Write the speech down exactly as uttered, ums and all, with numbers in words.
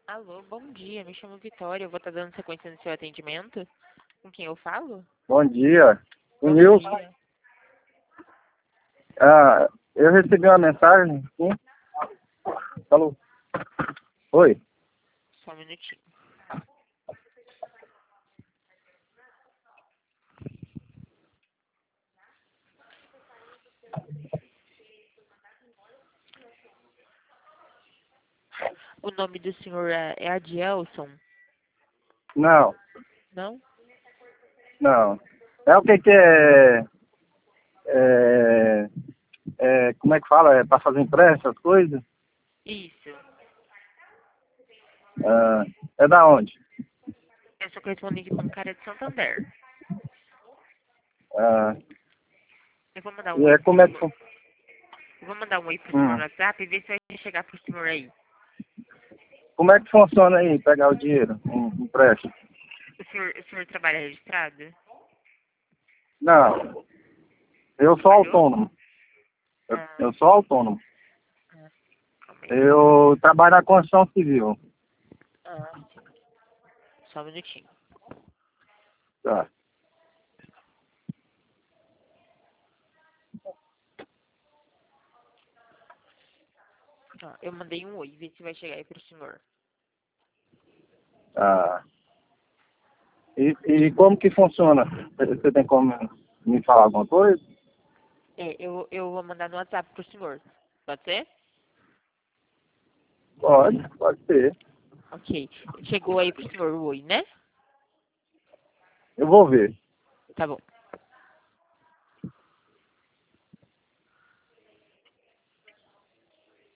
Alô, bom dia. Me chamo Vitória. Eu vou estar dando sequência no seu atendimento. Com quem eu falo? Bom dia. O Bom Nilson. dia. Ah, eu recebi uma mensagem. Sim? Falou. Oi. Só um minutinho. O nome do senhor é, é Adielson? Não, Não? não. É o que que é, é, é como é que fala? É para fazer empréstimo, essas coisas? Isso. Ah, é da onde? Eu sou correspondente bancária de Santander. Ah, Eu vou mandar um e oi é pro como é que senhor. fun- Eu vou mandar um oi pro senhor no hum, WhatsApp e ver se vai chegar pro senhor aí. como é que funciona aí pegar o dinheiro, um empréstimo? O senhor, o senhor trabalha registrado? Não, eu sou Trabalhou? autônomo. Eu, Ah, eu sou autônomo. ah, calma aí. Eu trabalho na construção civil. Ah, sim. Só um minutinho. Tá. Ó, eu mandei um oi, vê se vai chegar aí pro senhor. Ah, e, e como que funciona? Você tem como me falar alguma coisa? É, eu, eu vou mandar no WhatsApp pro senhor. Pode ser? Pode, pode ser. Ok. Chegou aí pro senhor o oi, né? Eu vou ver. Tá bom.